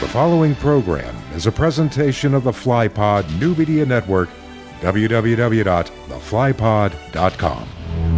The following program is a presentation of the FlyPod New Media Network, www.theflypod.com.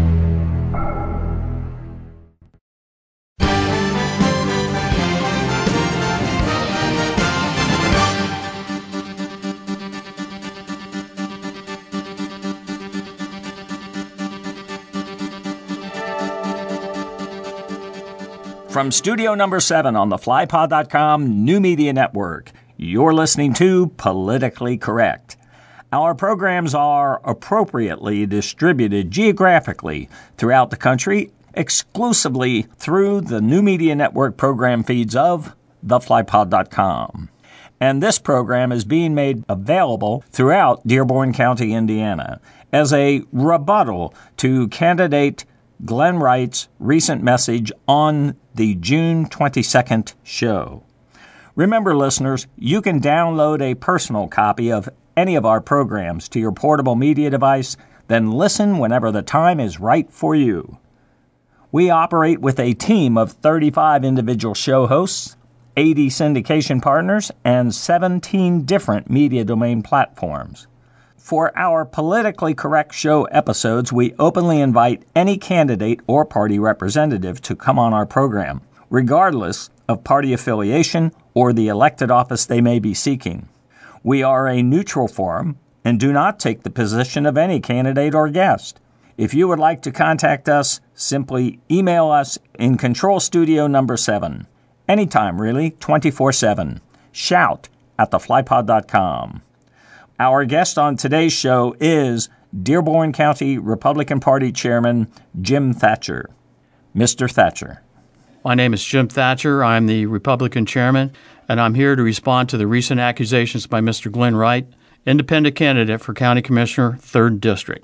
From studio number 7 on the FlyPod.com New Media Network, you're listening to Politically Correct. Our programs are appropriately distributed geographically throughout the country, exclusively through the New Media Network program feeds of theflypod.com. And this program is being made available throughout Dearborn County, Indiana, as a rebuttal to candidate Glenn Wright's recent message on the June 22nd show. Remember, listeners, you can download a personal copy of any of our programs to your portable media device, then listen whenever the time is right for you. We operate with a team of 35 individual show hosts, 80 syndication partners, and 17 different media domain platforms. For our politically correct show episodes, we openly invite any candidate or party representative to come on our program, regardless of party affiliation or the elected office they may be seeking. We are a neutral forum and do not take the position of any candidate or guest. If you would like to contact us, simply email us in Control Studio number 7. Anytime, really, 24/7. Shout at theflypod.com. Our guest on today's show is Dearborn County Republican Party Chairman Jim Thatcher. Mr. Thatcher. My name is Jim Thatcher. I'm the Republican Chairman, and I'm here to respond to the recent accusations by Mr. Glenn Wright, independent candidate for County Commissioner, 3rd District.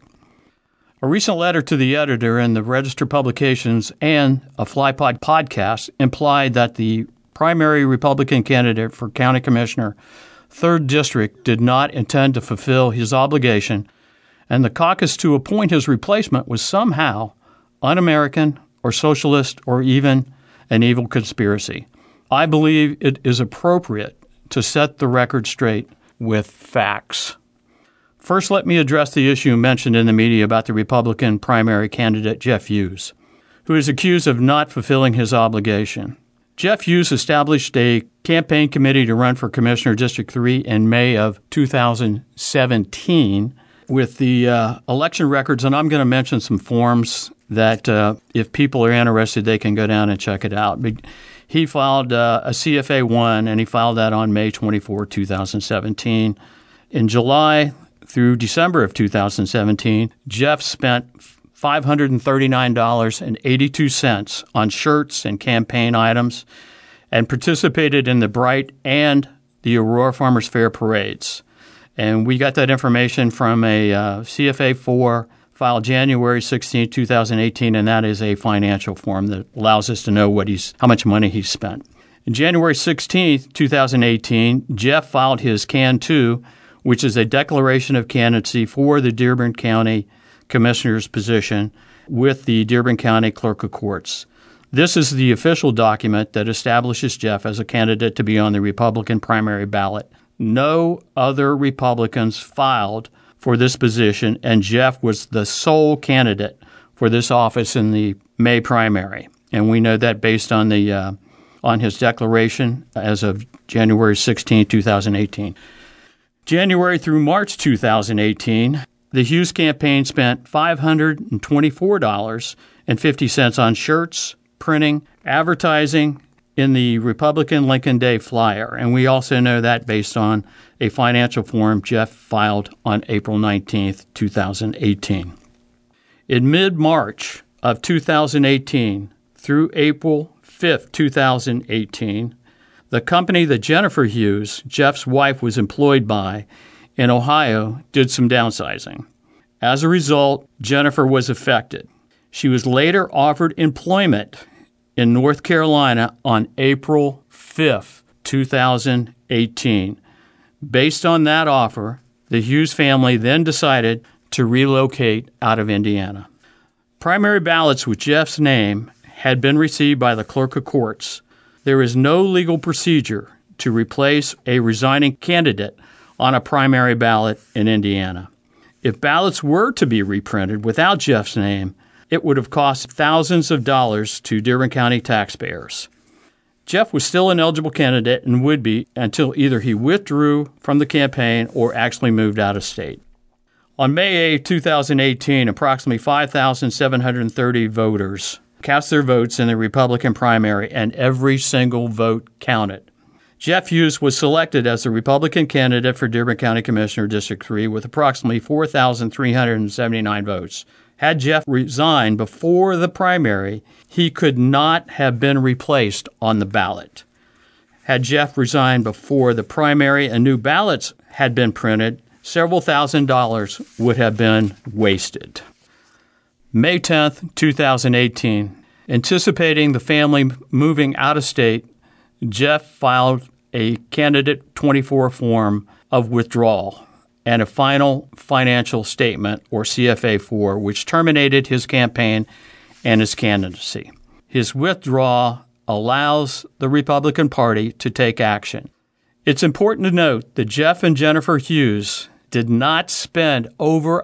A recent letter to the editor in the Register Publications and a FlyPod podcast implied that the primary Republican candidate for County Commissioner, 3rd District, did not intend to fulfill his obligation, and the caucus to appoint his replacement was somehow un-American or socialist or even an evil conspiracy. I believe it is appropriate to set the record straight with facts. First, let me address the issue mentioned in the media about the Republican primary candidate, Jeff Hughes, who is accused of not fulfilling his obligation. Jeff Hughes established a campaign committee to run for Commissioner District 3 in May of 2017 with the election records, and I'm going to mention some forms that if people are interested, they can go down and check it out. But he filed a CFA 1, and he filed that on May 24, 2017. In July through December of 2017, Jeff spent $539.82 on shirts and campaign items and participated in the Bright and the Aurora Farmers Fair parades. And we got that information from a CFA 4 filed January 16, 2018, and that is a financial form that allows us to know how much money he spent. On January 16, 2018, Jeff filed his CAN 2, which is a declaration of candidacy for the Dearborn County Commissioner's position with the Dearborn County Clerk of Courts. This is the official document that establishes Jeff as a candidate to be on the Republican primary ballot. No other Republicans filed for this position, and Jeff was the sole candidate for this office in the May primary. And we know that based on his declaration as of January 16, 2018. January through March 2018, the Hughes campaign spent $524.50 on shirts, printing, advertising in the Republican Lincoln Day flyer. And we also know that based on a financial form Jeff filed on April 19, 2018. In mid-March of 2018 through April 5, 2018, the company that Jennifer Hughes, Jeff's wife, was employed by in Ohio did some downsizing. As a result, Jennifer was affected. She was later offered employment in North Carolina on April 5, 2018. Based on that offer, the Hughes family then decided to relocate out of Indiana. Primary ballots with Jeff's name had been received by the Clerk of Courts. There is no legal procedure to replace a resigning candidate on a primary ballot in Indiana. If ballots were to be reprinted without Jeff's name, it would have cost thousands of dollars to Dearborn County taxpayers. Jeff was still an eligible candidate and would be until either he withdrew from the campaign or actually moved out of state. On May 8, 2018, approximately 5,730 voters cast their votes in the Republican primary, and every single vote counted. Jeff Hughes was selected as the Republican candidate for Dearborn County Commissioner District 3 with approximately 4,379 votes. Had Jeff resigned before the primary, he could not have been replaced on the ballot. Had Jeff resigned before the primary and new ballots had been printed, several $1,000s would have been wasted. May 10, 2018, anticipating the family moving out of state, Jeff filed a Candidate 24 form of withdrawal and a final financial statement, or CFA-4, which terminated his campaign and his candidacy. His withdrawal allows the Republican Party to take action. It's important to note that Jeff and Jennifer Hughes did not spend over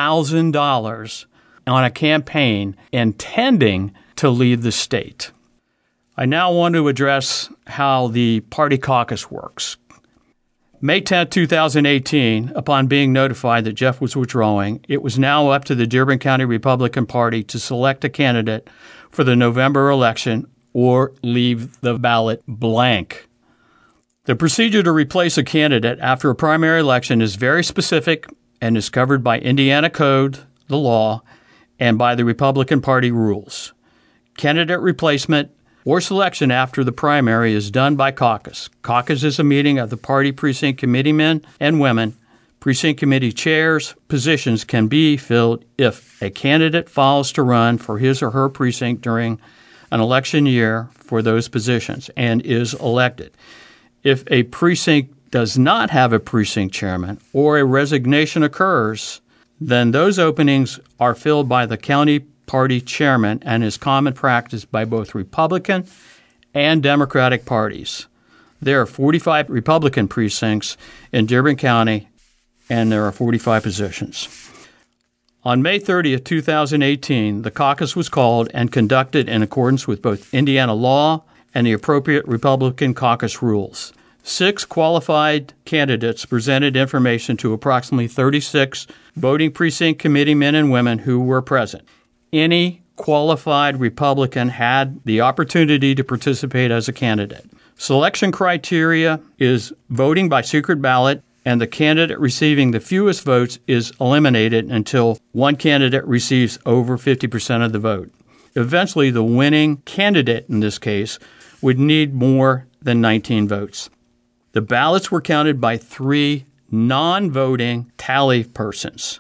$1,000 on a campaign intending to leave the state. I now want to address how the party caucus works. May 10, 2018, upon being notified that Jeff was withdrawing, it was now up to the Dearborn County Republican Party to select a candidate for the November election or leave the ballot blank. The procedure to replace a candidate after a primary election is very specific and is covered by Indiana Code, the law, and by the Republican Party rules. Candidate replacement or selection after the primary is done by caucus. Caucus is a meeting of the party precinct committeemen and women. Precinct committee chairs' positions can be filled if a candidate files to run for his or her precinct during an election year for those positions and is elected. If a precinct does not have a precinct chairman or a resignation occurs, then those openings are filled by the county party chairman and is common practice by both Republican and Democratic parties. There are 45 Republican precincts in Dearborn County, and there are 45 positions. On May 30, 2018, the caucus was called and conducted in accordance with both Indiana law and the appropriate Republican caucus rules. 6 qualified candidates presented information to approximately 36 voting precinct committee men and women who were present. Any qualified Republican had the opportunity to participate as a candidate. Selection criteria is voting by secret ballot, and the candidate receiving the fewest votes is eliminated until one candidate receives over 50% of the vote. Eventually, the winning candidate in this case would need more than 19 votes. The ballots were counted by 3 non-voting tally persons.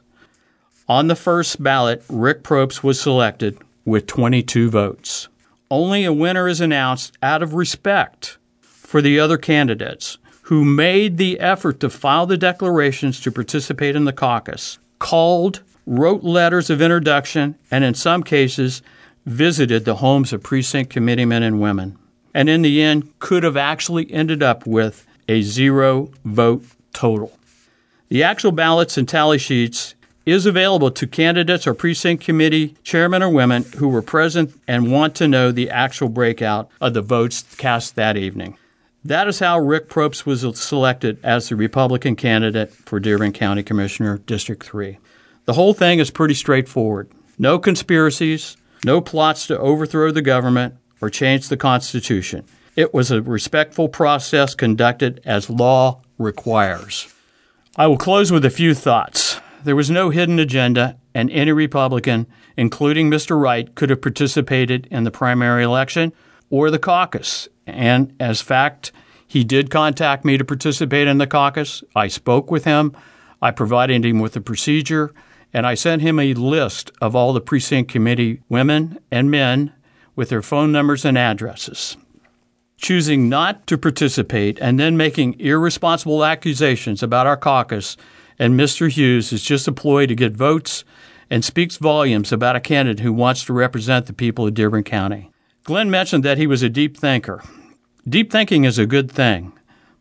On the first ballot, Rick Probst was selected with 22 votes. Only a winner is announced out of respect for the other candidates who made the effort to file the declarations to participate in the caucus, called, wrote letters of introduction, and in some cases visited the homes of precinct committeemen and women, and in the end could have actually ended up with a 0 vote total. The actual ballots and tally sheets is available to candidates or precinct committee chairmen or women who were present and want to know the actual breakout of the votes cast that evening. That is how Rick Probst was selected as the Republican candidate for Dearborn County Commissioner District 3. The whole thing is pretty straightforward. No conspiracies, no plots to overthrow the government or change the Constitution. It was a respectful process conducted as law requires. I will close with a few thoughts. There was no hidden agenda, and any Republican, including Mr. Wright, could have participated in the primary election or the caucus. And as fact, he did contact me to participate in the caucus. I spoke with him. I provided him with a procedure, and I sent him a list of all the precinct committee women and men with their phone numbers and addresses. Choosing not to participate and then making irresponsible accusations about our caucus and Mr. Hughes is just a ploy to get votes and speaks volumes about a candidate who wants to represent the people of Dearborn County. Glenn mentioned that he was a deep thinker. Deep thinking is a good thing,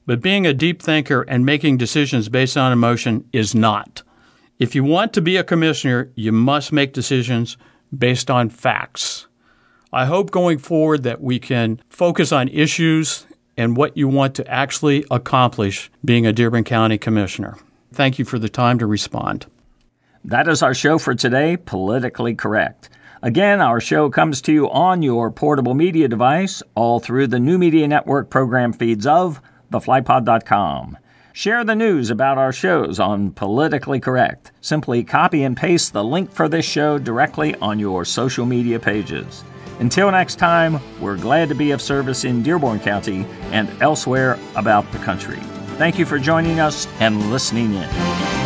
but being a deep thinker and making decisions based on emotion is not. If you want to be a commissioner, you must make decisions based on facts. I hope going forward that we can focus on issues and what you want to actually accomplish being a Dearborn County Commissioner. Thank you for the time to respond. That is our show for today, Politically Correct. Again, our show comes to you on your portable media device, all through the New Media Network program feeds of theflypod.com. Share the news about our shows on Politically Correct. Simply copy and paste the link for this show directly on your social media pages. Until next time, we're glad to be of service in Dearborn County and elsewhere about the country. Thank you for joining us and listening in.